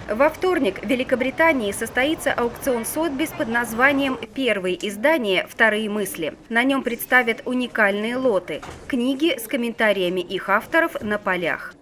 Во вторник в Великобритании состоится аукцион Сотбис под названием «Первые издания. Вторые мысли». На нем представят уникальные лоты – книги с комментариями их авторов на полях.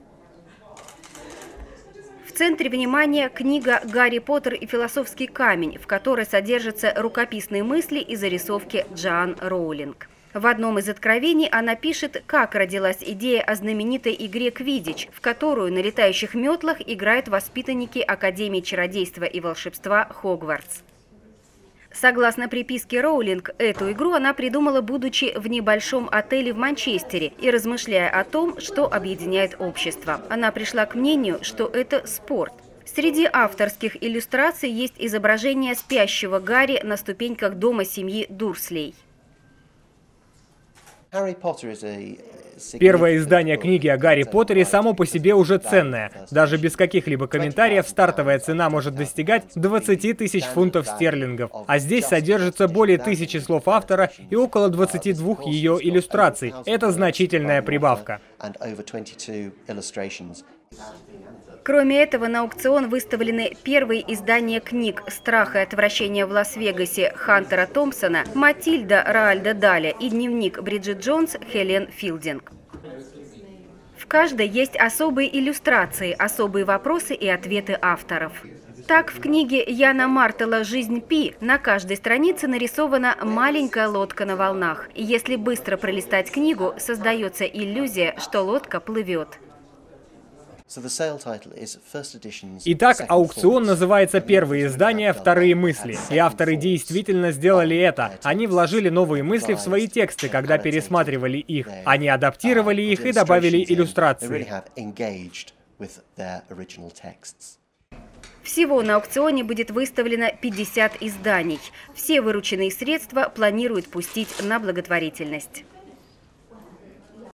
В центре внимания книга «Гарри Поттер и философский камень», в которой содержатся рукописные мысли и зарисовки Джоан Роулинг. В одном из откровений она пишет, как родилась идея о знаменитой игре «Квиддич», в которую на летающих метлах играют воспитанники Академии чародейства и волшебства Хогвартс. Согласно приписке Роулинг, эту игру она придумала, будучи в небольшом отеле в Манчестере и размышляя о том, что объединяет общество. Она пришла к мнению, что это спорт. Среди авторских иллюстраций есть изображение спящего Гарри на ступеньках дома семьи Дурслей. Первое издание книги о Гарри Поттере само по себе уже ценное. Даже без каких-либо комментариев стартовая цена может достигать 20 тысяч фунтов стерлингов. А здесь содержится более 1000 слов автора и около 22 ее иллюстраций. Это значительная прибавка. Кроме этого, на аукцион выставлены первые издания книг «Страх и отвращение в Лас-Вегасе» Хантера Томпсона, «Матильда» Роальда Даля и «Дневник Бриджит Джонс» Хелен Филдинг. В каждой есть особые иллюстрации, особые вопросы и ответы авторов. Так, в книге Яна Мартела «Жизнь Пи» на каждой странице нарисована маленькая лодка на волнах. И если быстро пролистать книгу, создается иллюзия, что лодка плывет. Итак, аукцион называется «Первые издания. Вторые мысли». И авторы действительно сделали это. Они вложили новые мысли в свои тексты, когда пересматривали их. Они адаптировали их и добавили иллюстрации. Всего на аукционе будет выставлено 50 изданий. Все вырученные средства планируют пустить на благотворительность.